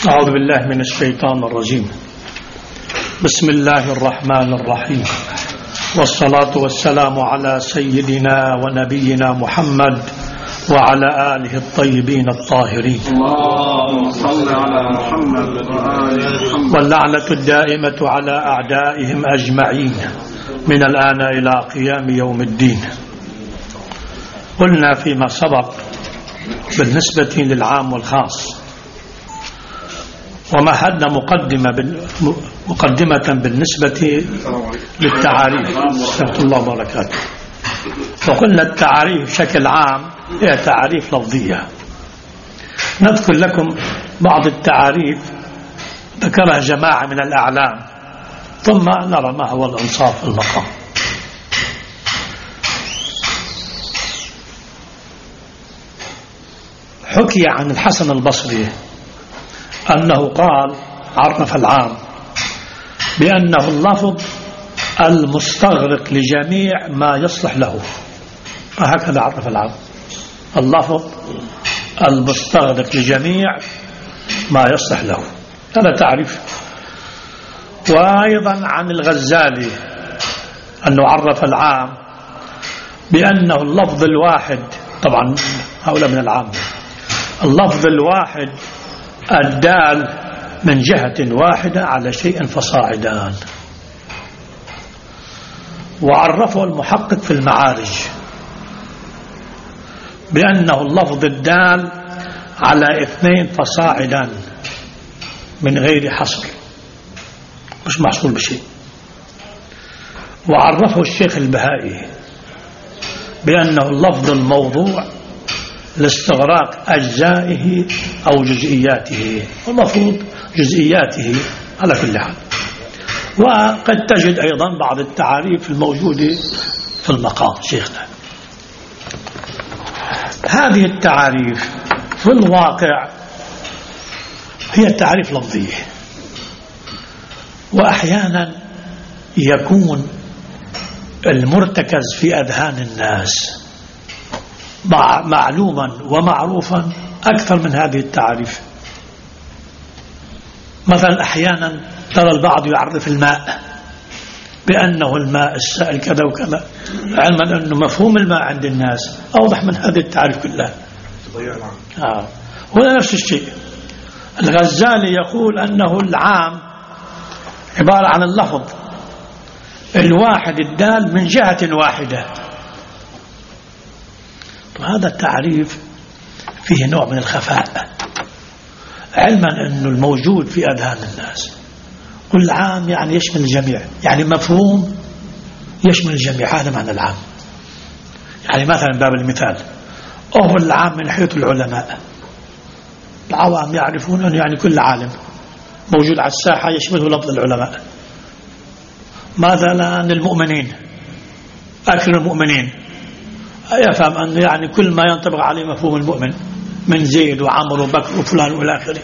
أعوذ بالله من الشيطان الرجيم. بسم الله الرحمن الرحيم، والصلاة والسلام على سيدنا ونبينا محمد وعلى آله الطيبين الطاهرين. اللهم صل على محمد وآل محمد. واللعنة الدائمة على أعدائهم أجمعين من الآن إلى قيام يوم الدين. قلنا فيما سبق بالنسبة للعام والخاص، ومهدنا مقدمة بالنسبة للتعاريف. سبحانه الله وبركاته. وقلنا التعاريف بشكل عام هي تعاريف لفظية. نذكر لكم بعض التعاريف ذكرها جماعة من الأعلام، ثم نرى ما هو الإنصاف في المقام. حكي عن الحسن البصري أنه قال عرف العام بأنه اللفظ المستغرق لجميع ما يصلح له. هكذا عرف العام، اللفظ المستغرق لجميع ما يصلح له. هذا تعريف. وأيضا عن الغزالي أنه عرف العام بأنه اللفظ الواحد، طبعا هؤلاء من العام، اللفظ الواحد الدال من جهة واحدة على شيء فصاعدان. وعرفه المحقق في المعارج بأنه اللفظ الدال على 2 فصاعدا من غير حصر، مش محصول بشيء. وعرفه الشيخ البهائي بأنه اللفظ الموضوع لاستغراق أجزائه أو جزئياته، والمفروض جزئياته على كل حال. وقد تجد أيضا بعض التعاريف الموجودة في المقام شيخنا. هذه التعاريف في الواقع هي تعريف لفظية، وأحيانا يكون المرتكز في أذهان الناس معلوما ومعروفا أكثر من هذه التعريف. مثلا أحيانا ترى البعض يعرف الماء بأنه الماء السائل كذا وكذا، علما أنه مفهوم الماء عند الناس أوضح من هذه التعريف كلها. هنا نفس الشيء. الغزالي يقول أنه العام عبارة عن اللفظ الواحد الدال من جهة واحدة. وهذا التعريف فيه نوع من الخفاء، علما أنه الموجود في أذهان الناس. كل عام يعني يشمل الجميع، يعني مفهوم يشمل الجميع. هذا معنى العام. يعني مثلا باب المثال، هو العام من حيث العلماء. العوام يعرفون أنه يعني كل عالم موجود على الساحة يشمله لفظ العلماء. مثلا المؤمنين، أكثر المؤمنين يفهم أن يعني كل ما ينطبق عليه مفهوم المؤمن من زيد وعمر وبكر وفلان والى آخره.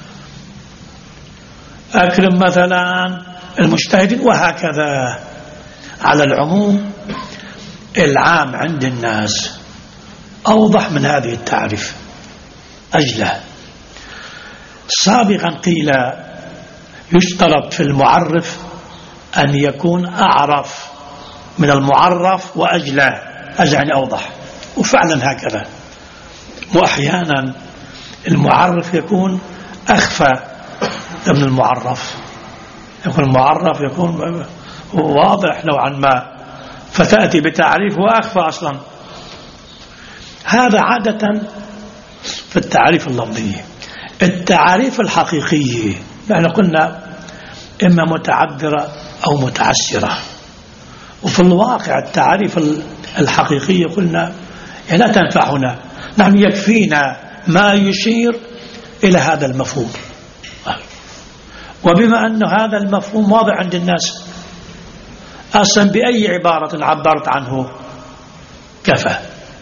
أكرم مثلا المجتهدين، وهكذا. على العموم العام عند الناس أوضح من هذه التعريف، أجله. سابقا قيل يشترط في المعرف أن يكون أعرف من المعرف وأجله، يعني أوضح. وفعلا هكذا. وأحيانا المعرف يكون أخفى من المعرف، يكون المعرف يكون واضح نوعا ما، فتأتي بتعريف وأخفى أصلا. هذا عادة في التعريف اللفظي. التعريف الحقيقية يعني قلنا إما متعذرة أو متعسرة. وفي الواقع التعريف الحقيقية قلنا لا تنفعنا، نحن يكفينا ما يشير إلى هذا المفهوم. وبما أن هذا المفهوم واضح عند الناس أصلا، بأي عبارة عبرت عنه كفى.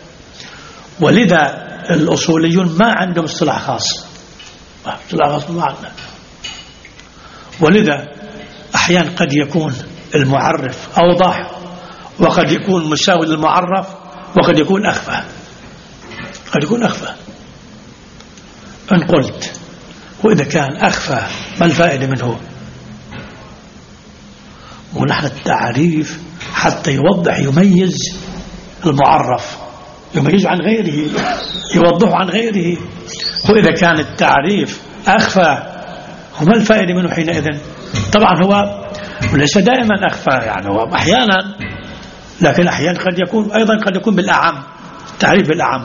ولذا الأصوليون ما عندهم اصطلاح خاص، اصطلاح خاص ما عندنا. ولذا أحيانا قد يكون المعرف أوضح، وقد يكون مساوي للمعرف، وقد يكون أخفى. قد يكون أخفى. إن قلت وإذا كان أخفى ما الفائدة منه؟ ونحن التعريف حتى يوضح يميز المعرف، يميز عن غيره، يوضح عن غيره. وإذا كان التعريف أخفى وما الفائدة منه حينئذ؟ طبعا هو ليس دائما أخفى، يعني هو أحيانا، لكن أحيانا قد يكون أيضا قد يكون بالأعم، التعريف بالأعم.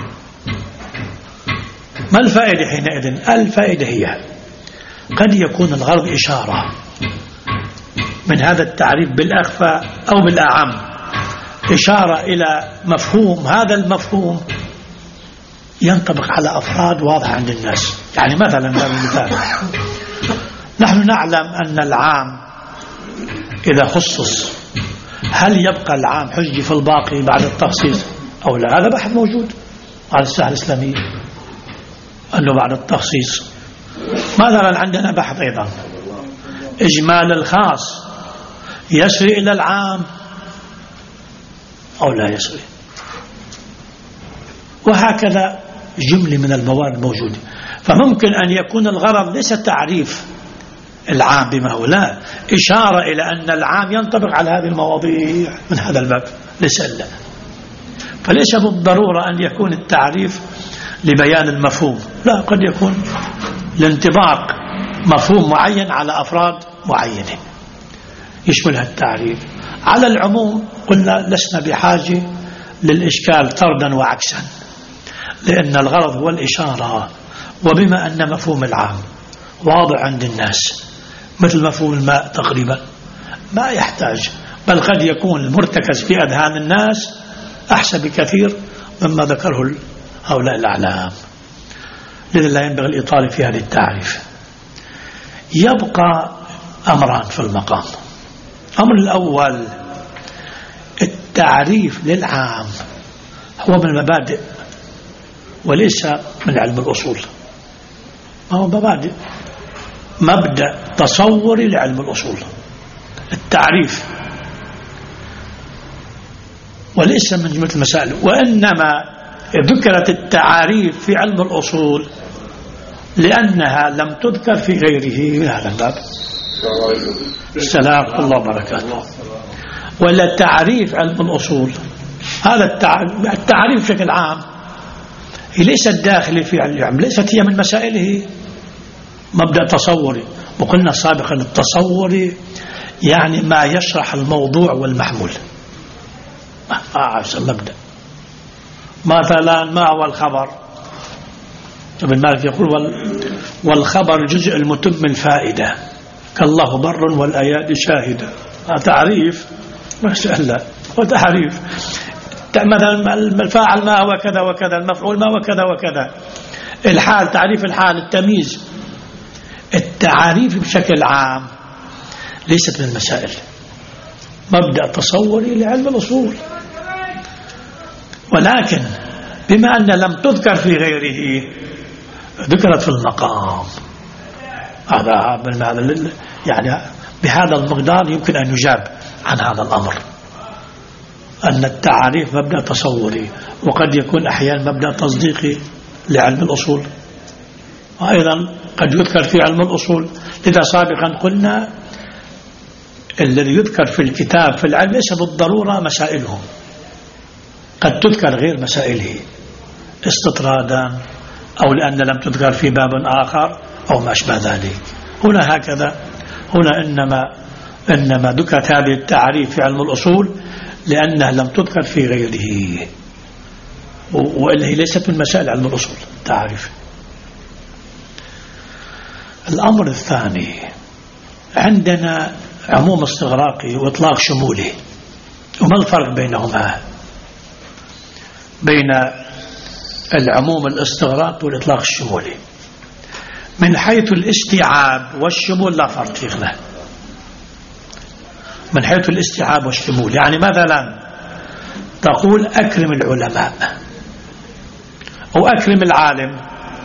ما الفائدة حينئذ؟ الفائدة هي قد يكون الغرض إشارة من هذا التعريف بالأخفى أو بالأعم، إشارة إلى مفهوم، هذا المفهوم ينطبق على أفراد واضحة عند الناس. يعني مثلا مثال، نحن نعلم أن العام إذا خصص هل يبقى العام حجي في الباقي بعد التخصيص أو لا؟ هذا بحث موجود على الساحة الإسلامية أنه بعد التخصيص. مثلا عندنا بحث أيضا، إجمال الخاص يسري إلى العام أو لا يسري، وهكذا جملة من المواد موجودة. فممكن أن يكون الغرض ليس تعريف العام بما هو، لا، إشارة إلى أن العام ينطبق على هذه المواضيع من هذا الباب، ليس إلا. فليس بالضرورة أن يكون التعريف لبيان المفهوم، لا، قد يكون لانطباق مفهوم معين على أفراد معينة يشملها التعريف. على العموم قلنا لسنا بحاجة للإشكال طردا وعكسا، لأن الغرض هو الإشارة. وبما أن مفهوم العام واضح عند الناس مثل مفهوم الماء تقريبا، ما يحتاج، بل قد يكون المرتكز في أذهان الناس أحسن بكثير مما ذكره هؤلاء الأعلام. لذا لا ينبغي الإطالة في هذا التعريف. يبقى أمران في المقام. الأمر الأول، التعريف للعام هو من المبادئ وليس من علم الأصول، ما هو مبادئ، مبدأ تصوري لعلم الأصول التعريف، وليس من جملة المسائل. وإنما ذكرت التعاريف في علم الأصول لأنها لم تذكر في غيره من هذا الباب. السلام الله وبركاته. ولا تعريف علم الأصول، هذا التعريف بشكل عام هي ليست داخلة في علم، ليست هي من مسائله، مبدأ تصوري. وقلنا سابقا التصوري يعني ما يشرح الموضوع والمحمول، مبدأ. مثلا ما هو الخبر؟ ابن مالك يقول والخبر جزء المتم من الفائدة كالله بر والآيات شاهدة. تعريف ما شاء الله، وتعريف مثلا الفاعل ما هو كذا وكذا، المفعول ما هو كذا وكذا، الحال تعريف الحال، التمييز. التعاريف بشكل عام ليست من المسائل، مبدأ تصوري لعلم الأصول. ولكن بما أن لم تذكر في غيره ذكرت في المقام، هذا يعني بهذا المقدار يمكن أن يجاب عن هذا الأمر، أن التعاريف مبدأ تصوري وقد يكون أحيانا مبدأ تصديقي لعلم الأصول، وأيضا قد يذكر في علم الأصول. لذا سابقا قلنا الذي يذكر في الكتاب في العلم ليس بالضرورة مسائله، قد تذكر غير مسائله استطرادا أو لأن لم تذكر في باب آخر أو ما أشبه ذلك. هنا هكذا، هنا إنما ذكرت هذه التعريف في علم الأصول لأنها لم تذكر في غيره، وإلا هي ليست من مسائل علم الأصول التعريف. الأمر الثاني، عندنا عموم استغراقي وإطلاق شمولي. وما الفرق بينهما؟ بين العموم الاستغراقي والإطلاق الشمولي من حيث الاستيعاب والشمول لا فرق فيهما. من حيث الاستيعاب والشمول، يعني مثلا تقول أكرم العلماء أو أكرم العالم،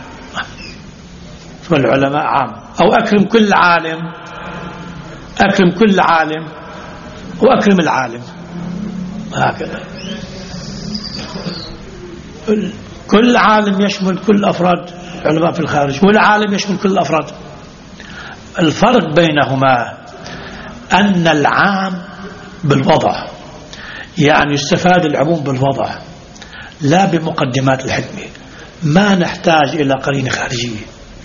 والعلماء عام، أو أكرم كل عالم، أكرم كل عالم وأكرم العالم، هكذا. كل عالم يشمل كل أفراد علماء في الخارج، والعالم يشمل كل الأفراد. الفرق بينهما أن العام بالوضع، يعني يستفاد العموم بالوضع لا بمقدمات الحكمة، ما نحتاج إلى قرينة خارجية.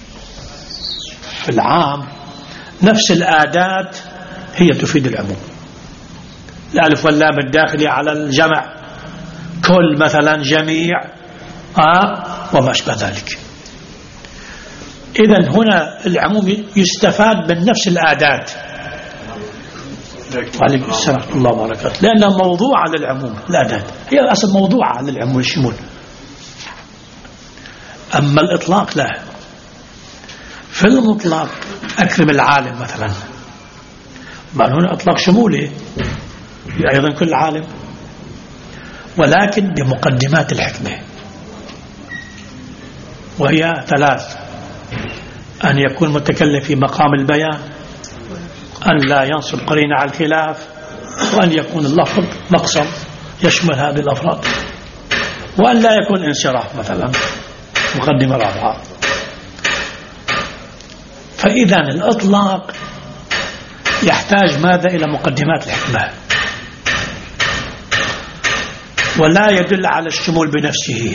في العام نفس الآدات هي تفيد العموم، الألف واللام الداخلي على الجمع، كل مثلا، جميع، وما أشبه ذلك. إذن هنا العموم يستفاد من نفس الآدات. وعليكم السلام ورحمة الله وبركاته. لأنها موضوعة للعموم، الآدات هي أصلا موضوعة للعموم والشمول. أما الإطلاق لا. في المطلق أكرم العالم مثلا، بل هنا إطلاق شمولي أيضا كل عالم، ولكن بمقدمات الحكمة، وهي ثلاث: أن يكون متكلم في مقام البيان، أن لا ينصب قرينة على الخلاف، وأن يكون اللفظ مقصر يشمل هذه الأفراد، وأن لا يكون انصراف مثلا، مقدمة رابعة. فإذا الإطلاق يحتاج ماذا؟ إلى مقدمات الحكمة، ولا يدل على الشمول بنفسه.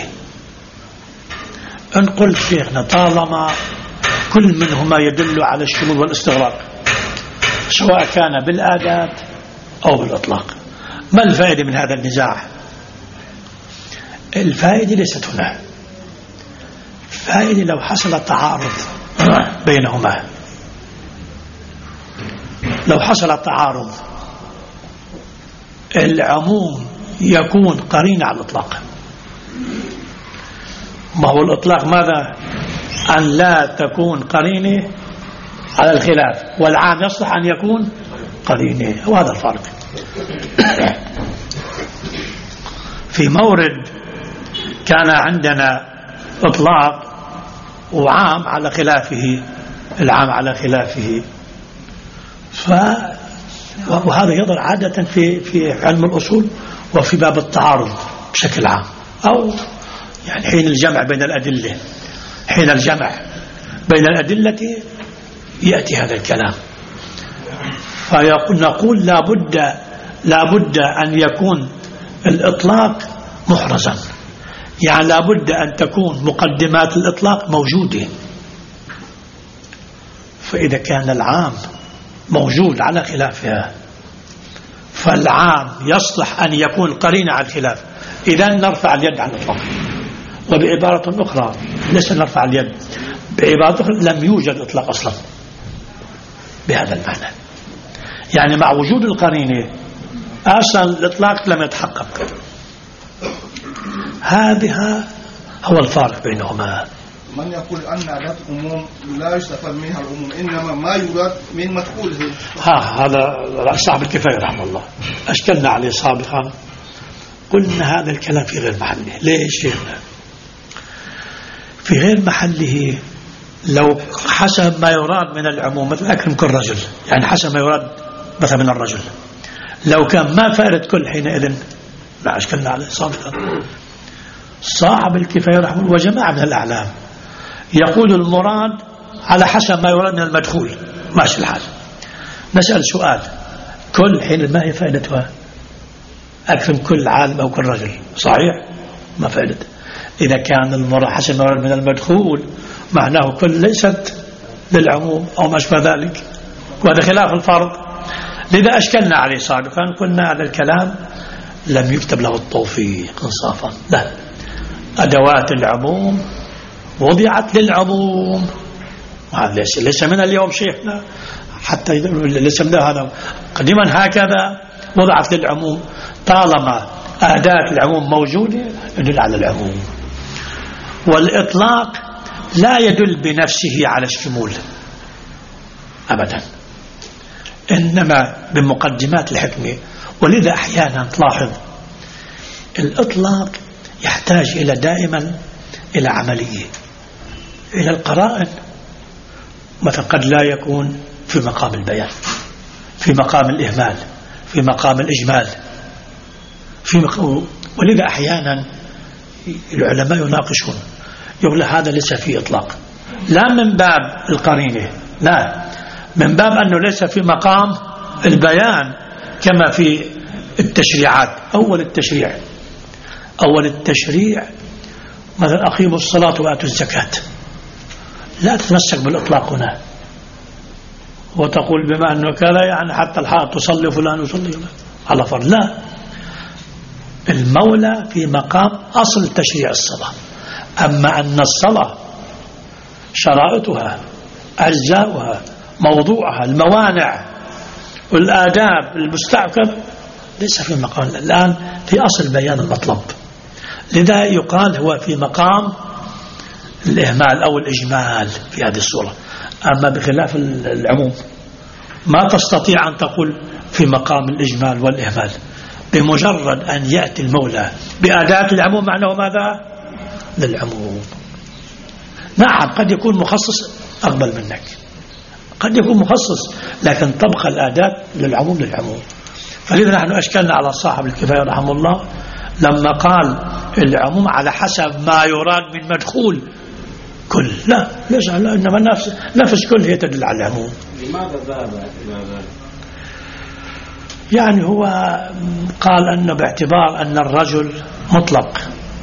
إن قلت شيخنا طالما كل منهما يدل على الشمول والاستغراق، سواء كان بالآدات أو بالإطلاق، ما الفائدة من هذا النزاع؟ الفائدة ليست هنا. الفائدة لو حصل تعارض بينهما، لو حصل تعارض العموم يكون قرينة على الإطلاق. ما هو الإطلاق ماذا؟ أن لا تكون قرينة على الخلاف، والعام يصلح أن يكون قرينة، وهذا الفرق. في مورد كان عندنا إطلاق وعام على خلافه، العام على خلافه، وهذا يظهر عادة في علم الأصول وفي باب التعارض بشكل عام، أو يعني حين الجمع بين الأدلة، حين الجمع بين الأدلة يأتي هذا الكلام. فنقول لابد أن يكون الإطلاق محرزا، يعني لابد أن تكون مقدمات الإطلاق موجودة. فإذا كان العام موجود على خلافها، فالعام يصلح أن يكون قرينة على الخلاف، إذن نرفع اليد عن الإطلاق. وبعبارة أخرى ليس نرفع اليد، بعبارة أخرى لم يوجد إطلاق أصلا بهذا المعنى، يعني مع وجود القرينة أصلا الإطلاق لم يتحقق. هذا هو الفارق بينهما. من يقول أن عادات العموم لا يستفاد منها العموم، إنما ما يراد من مدخوله. هذا صاحب الكفاية رحمه الله أشكلنا عليه سابقا، قلنا هذا الكلام في غير محله. ليش؟ في غير محله. لو حسب ما يراد من العموم، مثل أكرم كل رجل، يعني حسب ما يراد مثلا من الرجل، لو كان ما فارد كل حينئذ لا أشكلنا عليه سابقا. صاحب الكفاية رحمه الله وجماعة من الأعلام يقول المراد على حسب ما يراد من المدخول، ماشي الحال. نسأل سؤال: كل حين ما هي فائدتها؟ أكرم كل عالم أو كل رجل، صحيح؟ ما فائدة. إذا كان المراد حسب ما يراد من المدخول معناه كل ليست للعموم أو ما أشبه ذلك، وهذا خلاف الفرض. لذا أشكلنا عليه سابقا، قلنا هذا الكلام لم يكتب له التوفيق انصافا، لا، أدوات العموم وضعت للعموم، وهذا ليس من اليوم شيخنا، حتى ليس من هذا قديما هكذا وضعت للعموم. طالما أداة العموم موجودة يدل على العموم. والإطلاق لا يدل بنفسه على الشمول أبدا، إنما بمقدمات الحكمة. ولذا أحيانا تلاحظ الإطلاق يحتاج إلى دائما إلى عملية، إلى القرائن. مثلا قد لا يكون في مقام البيان، في مقام الإهمال، في مقام الإجمال، ولذا أحيانا العلماء يقول هذا ليس فيه إطلاق، لا من باب القرينة، لا، من باب أنه ليس في مقام البيان كما في التشريعات. أول التشريع مثلا أقيموا الصلاة وآتوا الزكاة، لا تتمسك بالإطلاق هنا وتقول بما أنه كذا يعني حتى الحائط تصلي فلان يصلي على فرض، لا، المولى في مقام أصل تشريع الصلاة. أما أن الصلاة شرائطها أجزاؤها موضوعها الموانع والآداب المستعكر ليس في مقام الآن في أصل بيان المطلب، لذا يقال هو في مقام الإهمال أو الإجمال في هذه الصورة. أما بخلاف العموم ما تستطيع أن تقول في مقام الإجمال والإهمال، بمجرد أن يأتي المولى بأداة العموم معناه ماذا؟ للعموم. نعم قد يكون مخصص أقبل منك، قد يكون مخصص، لكن تبقى الأداة للعموم. فلذا نحن أشكلنا على صاحب الكفاية رحمه الله لما قال العموم على حسب ما يراد من مدخول كل، لا ليس، إنما نفس كل هي تدل على العموم. لماذا ذهب إلى ذلك؟ يعني هو قال أنه باعتبار أن الرجل مطلق،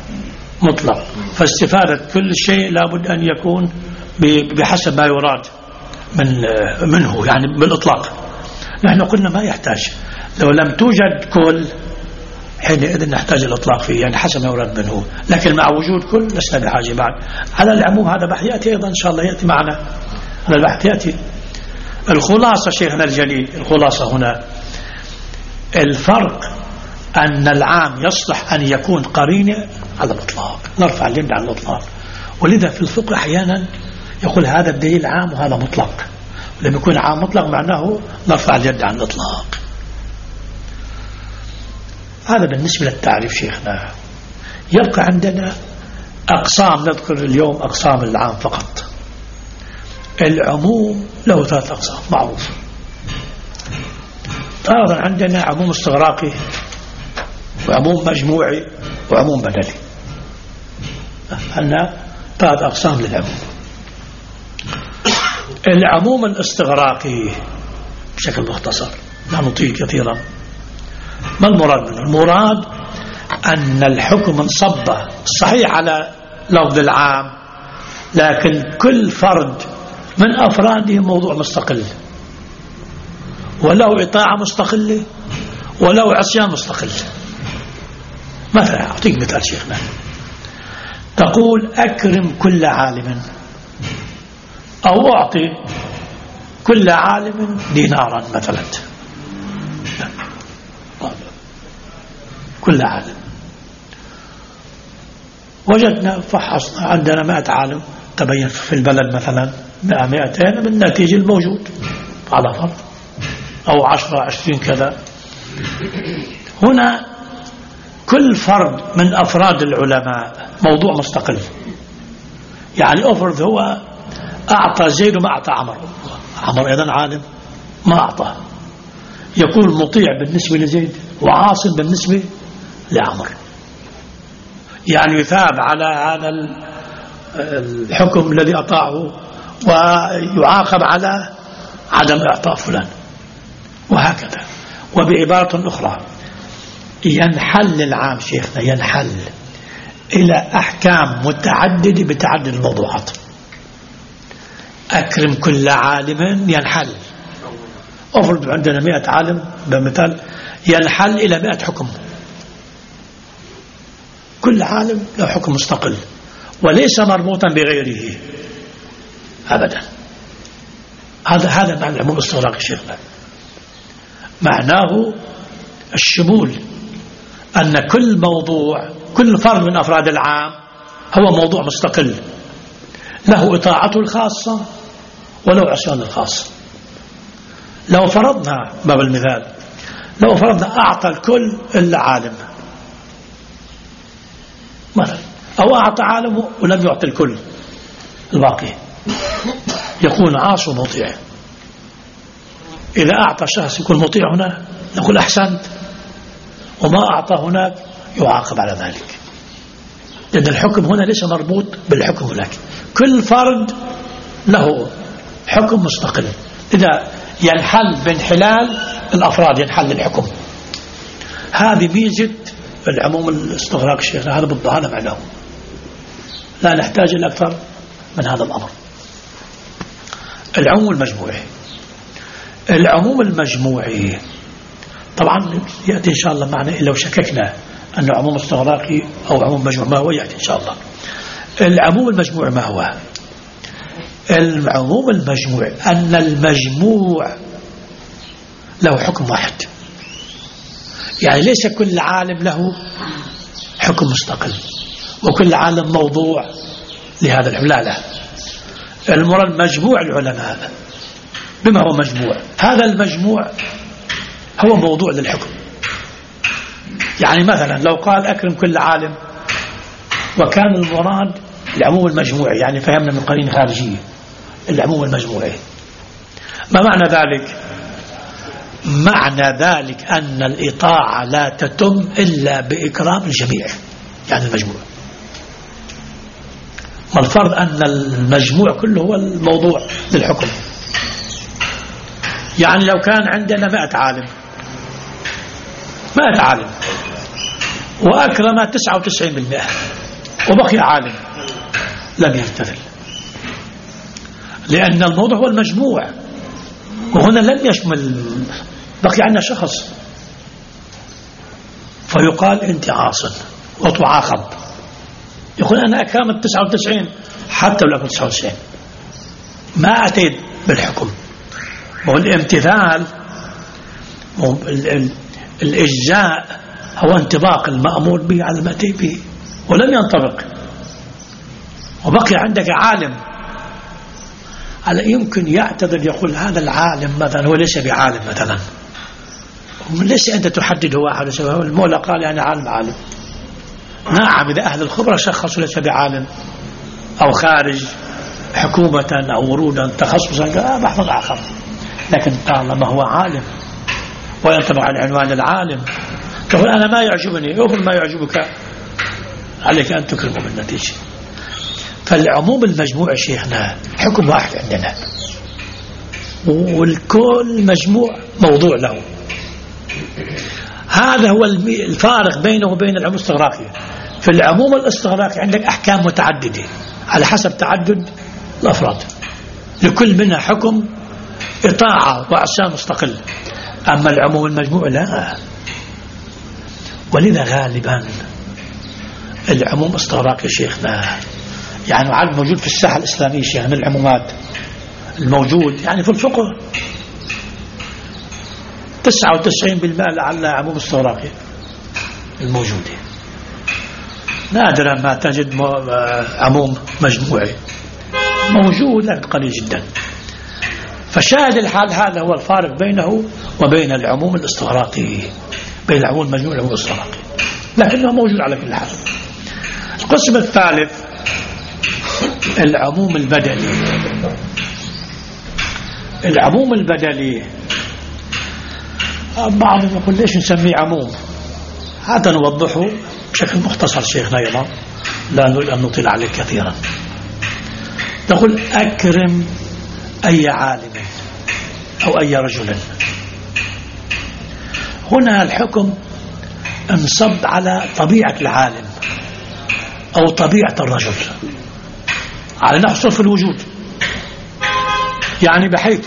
فاستفادة كل شيء لابد أن يكون بحسب ما يراد منه، يعني بالإطلاق. نحن قلنا ما يحتاج، لو لم توجد كل حينئذ نحتاج الإطلاق فيه، يعني حسب ما يراد منه، لكن مع وجود كل لسنا بحاجة بعد على العموم. هذا بحث يأتي أيضا إن شاء الله، يأتي معنا هذا البحث يأتي. الخلاصة شيخنا الجليل، الخلاصة هنا الفرق أن العام يصلح أن يكون قرينة على الإطلاق، نرفع اليد عن الإطلاق. ولذا في الفقه أحيانا يقول هذا الدليل عام وهذا مطلق، لما يكون عام مطلق معناه نرفع اليد عن الإطلاق. هذا بالنسبة للتعريف شيخنا. يبقى عندنا أقسام، نذكر اليوم أقسام العام فقط. العموم له 3 أقسام معروف. أيضا عندنا عموم استغراقي وعموم مجموعي وعموم بدلي. عندنا 3 أقسام للعموم. العموم الاستغراقي بشكل مختصر لا نطيل كثيرا. ما المراد منه؟ المراد أن الحكم انصب صحيح على لفظ العام، لكن كل فرد من أفراده موضوع مستقل، ولو إطاعة مستقلة ولو عصيان مستقل. مثلا أعطيك مثال شيخنا، تقول أكرم كل عالم، أو أعطي كل عالم دينارا مثلا، كل عالم. وجدنا فحصنا عندنا 100 عالم، تبين في البلد مثلا 100-200 بالنتيجة الموجود على فرض، أو 10-20 كذا. هنا كل فرد من أفراد العلماء موضوع مستقل، يعني أفرض هو أعطى زيد وما أعطى عمر أيضا عالم ما أعطى، يكون مطيع بالنسبة لزيد وعاصم بالنسبة لعمر، يعني يثاب على هذا الحكم الذي أطاعه ويعاقب على عدم إعطاء فلان، وهكذا. وبعبارة أخرى ينحل العام شيخنا، ينحل إلى أحكام متعددة بتعدد الموضوعات. أكرم كل عالم ينحل، أفرض عندنا 100 عالم بمثال، ينحل إلى 100 حكم، كل عالم له حكم مستقل وليس مربوطا بغيره أبدا. هذا معنى العموم الاستغراقي شيخنا، معناه الشمول، أن كل موضوع، كل فرد من أفراد العام هو موضوع مستقل، له إطاعته الخاصة ولو عصيان الخاص. لو فرضنا باب المثال، لو فرضنا أعطى الكل إلا عالم مثلا، أو أعطى عالم ولم يعطي الكل الباقي، يكون عاص ومطيع. إذا أعطى شخص يكون مطيع هنا نقول أحسنت، وما أعطى هناك يعاقب على ذلك. لأن الحكم هنا ليس مربوط بالحكم هناك، كل فرد له حكم مستقل، إذا ينحل بانحلال الأفراد ينحل الحكم. هذه ميزة العموم الاستغراق شيخنا، هذا بالضبط هذا معناه، لا نحتاج إلى أكثر من هذا الأمر. العموم المجموعي، العموم المجموعي طبعا يأتي إن شاء الله معنا لو شككنا أنه عموم استغراقي أو عموم مجموع، ما هو يأتي إن شاء الله. العموم المجموع ما هو؟ العموم المجموع أن المجموع له حكم واحد، يعني ليس كل عالم له حكم مستقل وكل عالم موضوع لهذا الحكم، لا المراد مجموع العلماء. بما هو مجموع؟ هذا المجموع هو موضوع للحكم. يعني مثلا لو قال أكرم كل عالم وكان المراد العموم المجموعي، يعني فهمنا من قرينة خارجية العموم المجموعي، ما معنى ذلك؟ معنى ذلك أن الإطاعة لا تتم إلا بإكرام الجميع، يعني المجموع. ما الفرض أن المجموع كله هو الموضوع للحكم. يعني لو كان عندنا 100 عالم وأكرم 99% وبقي عالم لم يمتثل، لأن الموضوع هو المجموع، وهنا لم يشمل، بقي عندنا شخص، فيقال أنت عاصم وتعاقب. يقول أنا أكرمت 99 حتى لو أكرمت 99 ما أتيت بالحكم. والامتثال الإجزاء هو انطباق المأمور به على ما أتي به ولم ينطبق، وبقي عندك عالم. على يمكن يعتذر يقول هذا العالم مثلا هو ليس بعالم مثلا، ليس أنت تحدد هو واحد، المولى قال يعني عالم. نعم إذا أهل الخبرة شخصوا ليس بعالم أو خارج حكومة أو ورودا تخصصا بحفظ آخر، لكن طالما هو عالم وينطبق على عنوان العالم، تقول أنا ما يعجبني، يقول ما يعجبك عليك أن تكرمه بالنتيجة. فالعموم المجموع شيخنا حكم واحد عندنا، والكل مجموع موضوع له. هذا هو الفارق بينه وبين العموم الاستغراقي. في العموم الاستغراقي عندك أحكام متعددة على حسب تعدد الأفراد، لكل منها حكم إطاعة وعصيان مستقل. أما العموم المجموع لا. ولذا غالبا العموم الاستغراقي شيخنا يعني عاد موجود في الساحة الإسلامية شيخ من العمومات الموجود، يعني في الفقه 99% لعل عموم استغراقي الموجودة، نادرا ما تجد عموم مجموعي موجود لكن قليل جدا. فشاهد الحال هذا هو الفارق بينه وبين العموم الاستغراقي، بين العموم المجموعي والعموم الاستغراقي، لكنه موجود على كل حال. القسم الثالث العموم البدلي. العموم البدلي بعضهم يقول ليش نسميه عموم؟ حتى نوضحه بشكل مختصر شيخنا أيضا، لا نريد أن نطيل عليه كثيرا. نقول أكرم أي عالم أو أي رجل. هنا الحكم انصب على طبيعة العالم أو طبيعة الرجل على نحصر في الوجود، يعني بحيث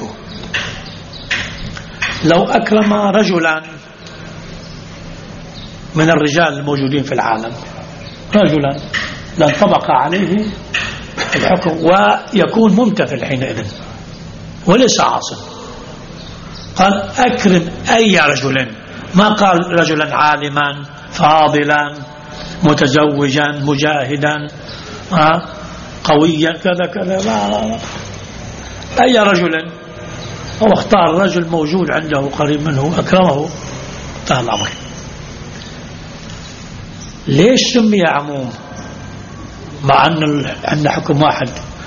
لو أكرم رجلا من الرجال الموجودين في العالم، رجلا لانطبق عليه الحكم ويكون ممتثل حينئذ وليس عاصم. قال أكرم أي رجل، ما قال رجلا عالما فاضلا متزوجا مجاهدا قويا كذا كذا، لا. أي رجل، هو اختار رجل موجود عنده قريب منه أكرمه، انتهى الأمر. ليش سمي عموم مع أن عندنا حكم واحد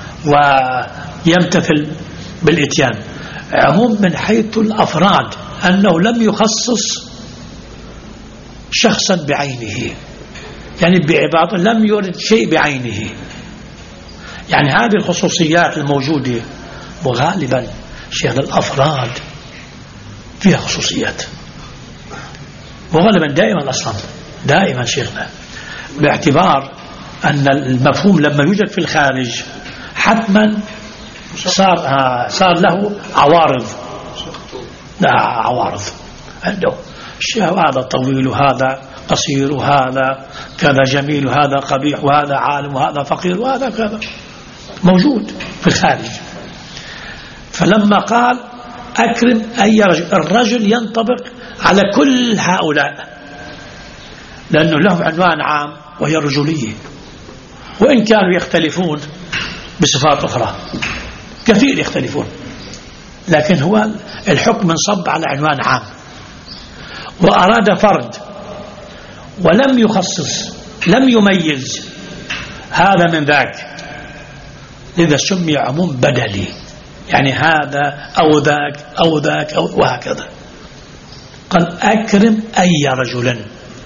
ويمتثل بالإتيان؟ عموم من حيث الأفراد، أنه لم يخصص شخصا بعينه، يعني بعبارة لم يرد شيء بعينه. يعني هذه الخصوصيات الموجودة، وغالبا شيخنا الأفراد فيها خصوصيات، وغالبا دائما أصلا دائما شيخنا، باعتبار أن المفهوم لما يوجد في الخارج حتما صار له عوارض. عوارض عنده هذا طويل وهذا قصير وهذا كذا جميل وهذا قبيح وهذا عالم وهذا فقير وهذا كذا موجود في الخارج. فلما قال أكرم أي رجل، الرجل ينطبق على كل هؤلاء لأنه لهم عنوان عام وهي الرجولية، وإن كانوا يختلفون بصفات أخرى كثير يختلفون، لكن هو الحكم منصب على عنوان عام. وأراد فرد ولم يخصص لم يميز هذا من ذاك، لذا سمي عموم بدلي، يعني هذا أو ذاك أو ذاك أو وهكذا. قال أكرم أي رجل.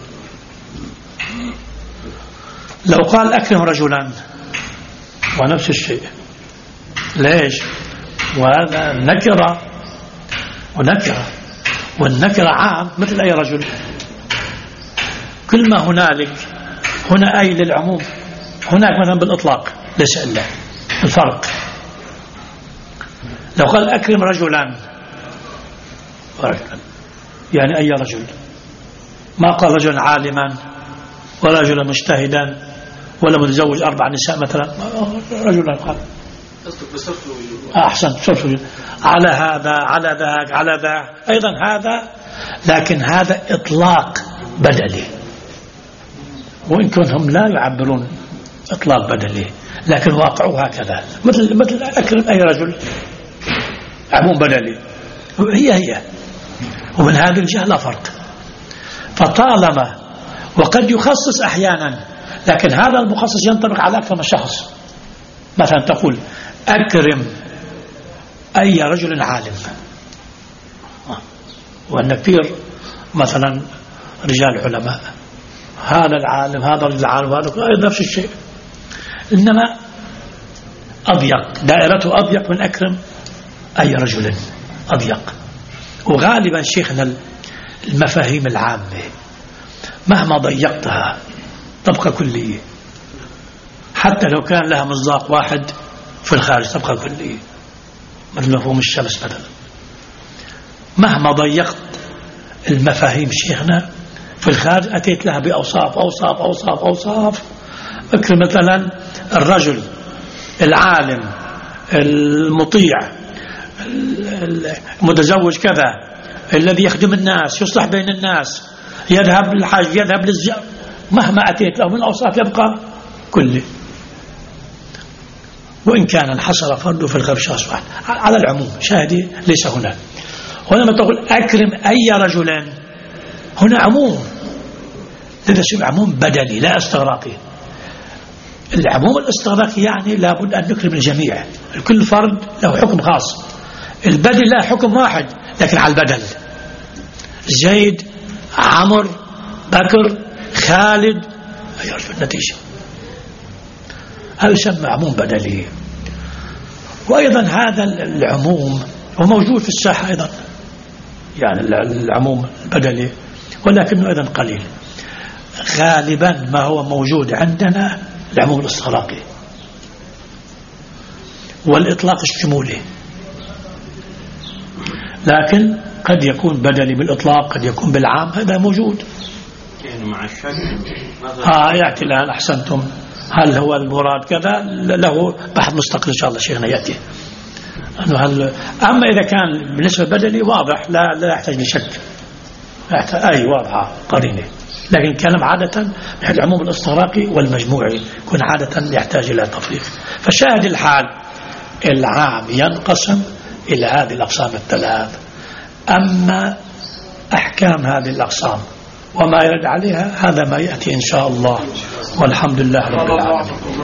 لو قال أكرم رجلا ونفس الشيء، ليش؟ وهذا نكرة ونكرة، والنكرة عام مثل أي رجل، كل ما هنالك هنا أي للعموم، هناك مثلا بالإطلاق ليس إلا الفرق. لو قال أكرم رجلا يعني أي رجل، ما قال رجلا عالما ولا رجلا مجتهدا ولا متزوج 4 نساء مثلا، رجلا قال أحسن صرف على هذا على ذاك على ذاك أيضا هذا، لكن هذا إطلاق بدلي، وإن كنهم لا يعبرون إطلاق بدلي لكن واقعوا هكذا، مثل أكرم أي رجل عموم بدلي، هي ومن هذه الجهة لا فرق. فطالما وقد يخصص أحيانا، لكن هذا المخصص ينطبق على أكثر من شخص. مثلا تقول أكرم أي رجل عالم، وأن كثير مثلا رجال علماء، هذا العالم هذا الرجل العالم هذا نفس الشيء، إنما أضيق، دائرته أضيق من أكرم أي رجل أضيق. وغالبا شيخنا المفاهيم العامة مهما ضيقتها تبقى كلية، حتى لو كان لها مصداق واحد في الخارج تبقى كلية، مثل مفهوم الشمس مثلا. مهما ضيقت المفاهيم شيخنا في الخارج أتيت لها بأوصاف أوصاف أوصاف أوصاف. أكرم مثلا الرجل العالم المطيع المتزوج كذا، الذي يخدم الناس يصلح بين الناس، يذهب للحج يذهب للزيارة، مهما أتيت له من أوصاف يبقى كله، وإن كان انحصر فرده في الغرب شخص واحد على العموم. شاهدي ليس هنا. ولما تقول أكرم أي رجل هنا عموم، هذا شيء عموم بدلي لا استغراقي. العموم الاستغراقي يعني لابد أن نكرم الجميع، كل فرد له حكم خاص. البدل لا حكم واحد لكن على البدل، زيد عمر بكر خالد يرجو النتيجة، هذا يسمى عموم بدلي. وأيضا هذا العموم وموجود في الساحة أيضا، يعني العموم البدلي، ولكنه أيضا قليل. غالبا ما هو موجود عندنا العموم الاستغراقي والإطلاق الشمولي، لكن قد يكون بدلي بالإطلاق، قد يكون بالعام، هذا موجود. يعني مع الشك يأتي الآن أحسنتم، هل هو المراد كذا؟ له بحث مستقل إن شاء الله شيخنا يأتي. أما إذا كان بالنسبة بدلي واضح لا يحتاج لشك، أي واضحة قرينة. لكن كلام عادة من العموم الاستغراقي والمجموعي يكون عادة يحتاج إلى تفريق. فشاهد الحال العام ينقسم إلى هذه الأقسام الثلاث. أما أحكام هذه الأقسام وما يرد عليها هذا ما يأتي إن شاء الله، والحمد لله رب العالمين.